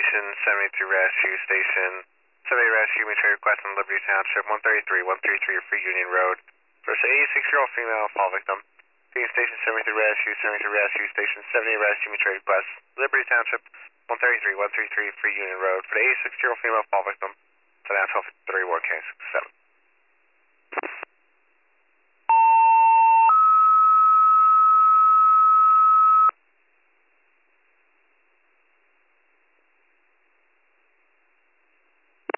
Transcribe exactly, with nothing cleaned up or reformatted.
Station seventy-three Rescue, Station seventy Rescue, mutual request on Liberty Township, one thirty-three, one thirty-three Free Union Road. First eighty-six-year-old female fall victim. Being Station seventy-three Rescue, seventy-three Rescue, Station seventy Rescue, mutual request, Liberty Township, one thirty-three, one thirty-three Free Union Road. For the eighty-six-year-old female fall victim, to now twelve fifty-three, one K six seven.